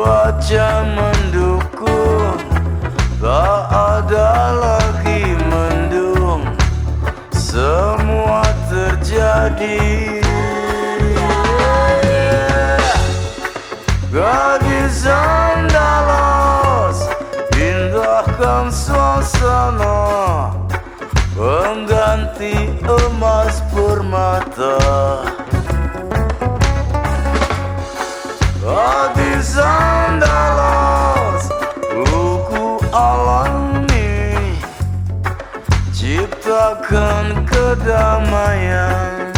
Cuaca mendukung, tak ada lagi mendung, semua terjadi. Gadis Andalas, indahkan suasana, pengganti emas permata. Gadis Andalas, luku alami, ciptakan kedamaian.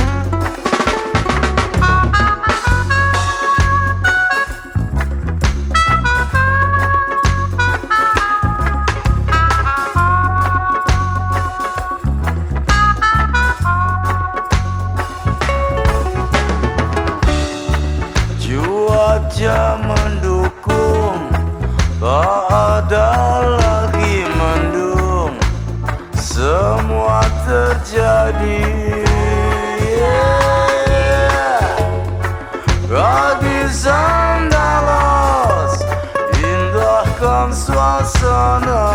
Cuaca mendukung, tak ada lagi mendung, semua terjadi. Gadis Andalas, indahkan suasana,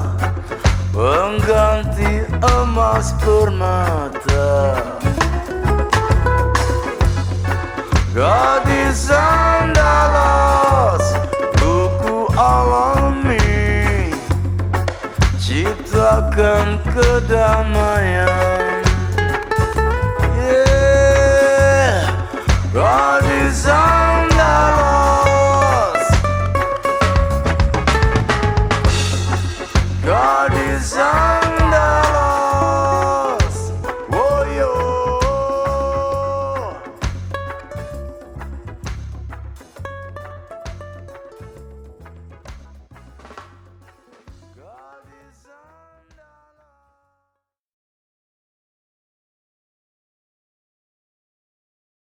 pengganti emas permata. Gadis Andalas, buku alami, ciptakan kedamaian.